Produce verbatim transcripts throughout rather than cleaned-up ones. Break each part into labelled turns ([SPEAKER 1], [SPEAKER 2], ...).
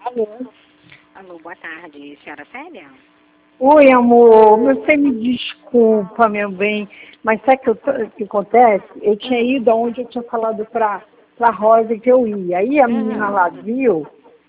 [SPEAKER 1] Alô?
[SPEAKER 2] Alô, boa tarde, senhora Célia?
[SPEAKER 1] Oi, amor. Você me desculpa, meu bem, mas sabe o que, eu tô- o que acontece? Eu tinha
[SPEAKER 2] Uhum.
[SPEAKER 1] ido aonde eu tinha falado para a Rosa que eu ia. Aí a menina lá
[SPEAKER 2] Uhum.
[SPEAKER 1] viu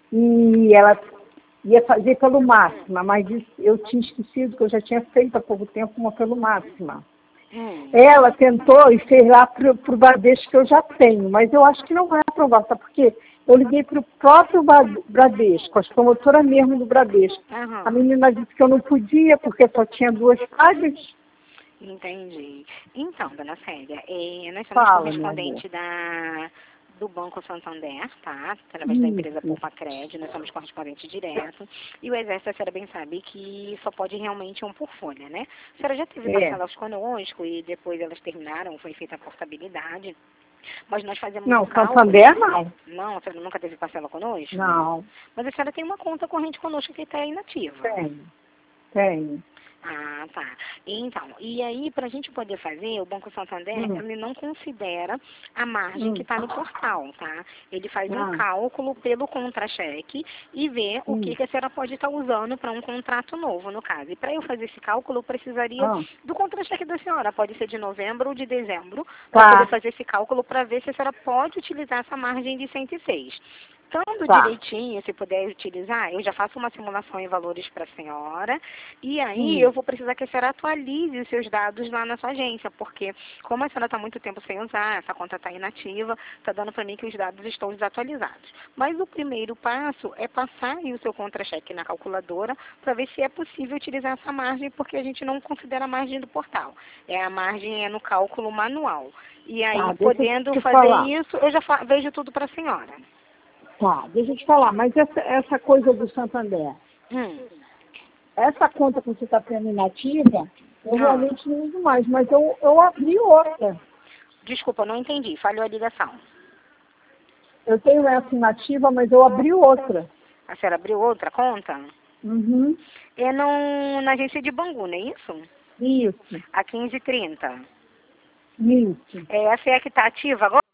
[SPEAKER 1] e ela ia fazer pelo Máxima, mas disse- eu tinha esquecido que eu já tinha feito há pouco tempo uma pelo Máxima.
[SPEAKER 2] Hum.
[SPEAKER 1] Ela tentou e fez lá para o Bradesco que eu já tenho, mas eu acho que não vai aprovar, sabe por quê? Eu liguei para o próprio Ba- Bradesco, as promotoras mesmo do Bradesco. A
[SPEAKER 2] Aham.
[SPEAKER 1] menina disse que eu não podia, porque só tinha duas páginas.
[SPEAKER 2] Entendi. Então, dona Célia, eh, nós somos
[SPEAKER 1] Fala, meu amor.
[SPEAKER 2] correspondente da, do Banco Santander, tá? Através da empresa
[SPEAKER 1] Isso.
[SPEAKER 2] Poupa Crédito, nós somos correspondente direto. E o Exército, a senhora bem sabe que só pode realmente um por folha, né? A senhora já teve
[SPEAKER 1] É.
[SPEAKER 2] parcelas conosco e depois elas terminaram, foi feita a portabilidade. Mas nós fazemos um
[SPEAKER 1] Não,
[SPEAKER 2] cálculo.
[SPEAKER 1] Santander não.
[SPEAKER 2] Não, a senhora nunca teve parcela conosco?
[SPEAKER 1] Não,
[SPEAKER 2] Mas a senhora tem uma conta corrente conosco que está inativa.
[SPEAKER 1] tem, tem.
[SPEAKER 2] Ah, tá. Então, e aí, para a gente poder fazer, o Banco Santander,
[SPEAKER 1] Hum,
[SPEAKER 2] ele não considera a margem que
[SPEAKER 1] hum.
[SPEAKER 2] está no portal, tá? Ele faz um
[SPEAKER 1] Ah,
[SPEAKER 2] cálculo pelo contra-cheque e vê o que,
[SPEAKER 1] hum.
[SPEAKER 2] que a senhora pode estar usando para um contrato novo, no caso. E para eu fazer esse cálculo, eu precisaria
[SPEAKER 1] Ah,
[SPEAKER 2] do contra-cheque da senhora. Pode ser de novembro ou de dezembro, para poder
[SPEAKER 1] tá,
[SPEAKER 2] fazer esse cálculo para ver se a senhora pode utilizar essa margem de cento e seis. Estando
[SPEAKER 1] tá.
[SPEAKER 2] direitinho, se puder utilizar, eu já faço uma simulação em valores para a senhora. E aí
[SPEAKER 1] Hum.
[SPEAKER 2] eu vou precisar que a senhora atualize os seus dados lá na sua agência, porque como a senhora está muito tempo sem usar, essa conta está inativa, está dando para mim que os dados estão desatualizados. Mas o primeiro passo é passar aí o seu contra-cheque na calculadora para ver se é possível utilizar essa margem, porque a gente não considera a margem do portal. É a margem é no cálculo manual. E aí,
[SPEAKER 1] Tá, deixa eu
[SPEAKER 2] podendo
[SPEAKER 1] te
[SPEAKER 2] fazer
[SPEAKER 1] falar.
[SPEAKER 2] isso, eu já fa- vejo tudo para a senhora.
[SPEAKER 1] Tá, deixa eu te falar, mas essa, essa coisa do Santander,
[SPEAKER 2] Hum.
[SPEAKER 1] essa conta que você está tendo inativa, eu
[SPEAKER 2] Ah.
[SPEAKER 1] realmente não uso mais, mas eu, eu abri outra.
[SPEAKER 2] Desculpa, não entendi. Falhou a ligação.
[SPEAKER 1] Eu tenho essa inativa, mas eu abri outra.
[SPEAKER 2] A senhora abriu outra conta?
[SPEAKER 1] Uhum.
[SPEAKER 2] É no, na agência de Bangu, não é isso?
[SPEAKER 1] Isso,
[SPEAKER 2] A quinze e trinta.
[SPEAKER 1] isso.
[SPEAKER 2] É, essa é a que está ativa agora?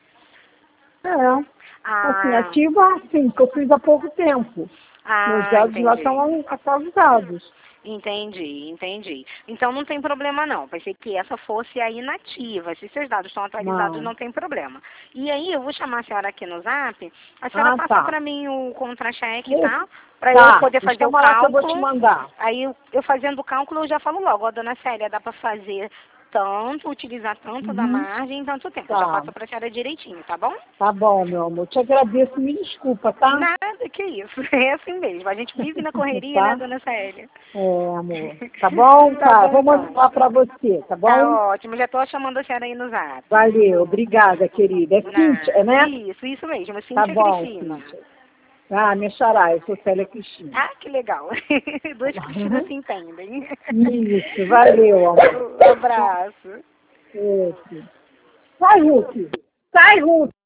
[SPEAKER 1] É. Assim,
[SPEAKER 2] Ah,
[SPEAKER 1] ativa assim, que eu fiz há pouco tempo. Meus
[SPEAKER 2] ah,
[SPEAKER 1] dados lá
[SPEAKER 2] entendi.
[SPEAKER 1] estão atualizados.
[SPEAKER 2] Entendi, entendi. Então não tem problema não. Pensei que essa fosse a inativa. Se seus dados estão atualizados,
[SPEAKER 1] Não.
[SPEAKER 2] não tem problema. E aí eu vou chamar a senhora aqui no zap. A senhora
[SPEAKER 1] Ah,
[SPEAKER 2] passa
[SPEAKER 1] tá.
[SPEAKER 2] para mim o contra-cheque,
[SPEAKER 1] Esse-
[SPEAKER 2] tá? Para eu
[SPEAKER 1] Tá,
[SPEAKER 2] poder fazer o
[SPEAKER 1] calma lá que eu vou te
[SPEAKER 2] cálculo.
[SPEAKER 1] mandar.
[SPEAKER 2] Aí eu, eu fazendo o cálculo, eu já falo logo, ó, dona Célia, dá para fazer tanto, utilizar tanto da
[SPEAKER 1] Uhum.
[SPEAKER 2] margem em tanto tempo. Eu já
[SPEAKER 1] Tá,
[SPEAKER 2] passo para a senhora direitinho, tá bom?
[SPEAKER 1] tá bom, meu amor. Te agradeço, me desculpa, tá?
[SPEAKER 2] Nada, que isso. É assim mesmo. A gente vive na correria, né,
[SPEAKER 1] Tá?
[SPEAKER 2] dona Célia?
[SPEAKER 1] É, amor. Tá bom?
[SPEAKER 2] Tá
[SPEAKER 1] Tá,
[SPEAKER 2] bom,
[SPEAKER 1] vou
[SPEAKER 2] então.
[SPEAKER 1] mandar pra você, tá
[SPEAKER 2] Tá
[SPEAKER 1] bom?
[SPEAKER 2] ótimo. Já tô chamando a senhora aí no zap.
[SPEAKER 1] Valeu, obrigada, querida. É Cíntia,
[SPEAKER 2] Na...
[SPEAKER 1] né?
[SPEAKER 2] Isso, isso mesmo.
[SPEAKER 1] Tá
[SPEAKER 2] Cíntia
[SPEAKER 1] bom,
[SPEAKER 2] Cristina.
[SPEAKER 1] Cíntia. Ah, minha xará, eu sou Célia Cristina.
[SPEAKER 2] Ah, que legal. Duas Cristinas se entendem.
[SPEAKER 1] Isso, valeu, amor.
[SPEAKER 2] Um abraço.
[SPEAKER 1] Isso. Sai, Ruth. Sai, Ruth.